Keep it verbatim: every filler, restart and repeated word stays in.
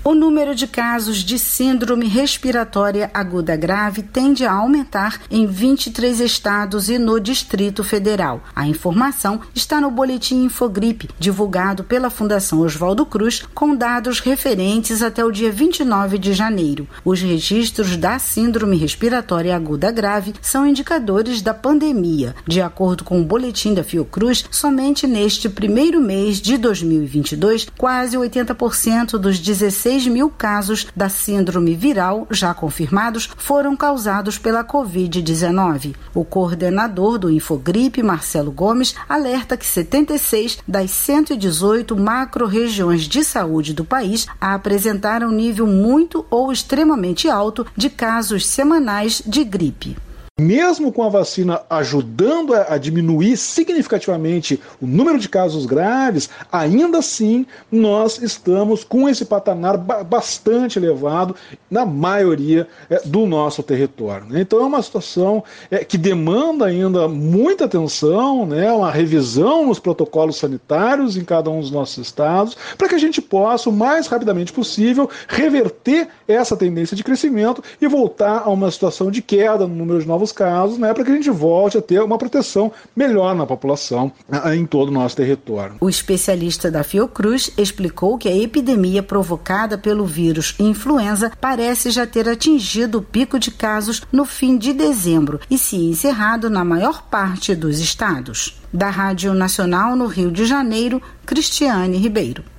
O número de casos de síndrome respiratória aguda grave tende a aumentar em vinte e três estados e no Distrito Federal. A informação está no Boletim Infogripe, divulgado pela Fundação Oswaldo Cruz, com dados referentes até o dia vinte e nove de janeiro. Os registros da síndrome respiratória aguda grave são indicadores da pandemia. De acordo com o boletim da Fiocruz, somente neste primeiro mês de dois mil e vinte e dois, quase oitenta por cento dos dezesseis mil casos da síndrome viral já confirmados foram causados pela covid dezenove. O coordenador do Infogripe, Marcelo Gomes, alerta que setenta e seis das cento e dezoito macro-regiões de saúde do país apresentaram nível muito ou extremamente alto de casos semanais de gripe. Mesmo com a vacina ajudando a diminuir significativamente o número de casos graves, ainda assim nós estamos com esse patamar bastante elevado na maioria do nosso território. Então é uma situação que demanda ainda muita atenção, né, uma revisão nos protocolos sanitários em cada um dos nossos estados, para que a gente possa, o mais rapidamente possível, reverter essa tendência de crescimento e voltar a uma situação de queda no número de novos casos, né, para que a gente volte a ter uma proteção melhor na população em todo o nosso território. O especialista da Fiocruz explicou que a epidemia provocada pelo vírus influenza parece já ter atingido o pico de casos no fim de dezembro e se encerrado na maior parte dos estados. Da Rádio Nacional no Rio de Janeiro, Cristiane Ribeiro.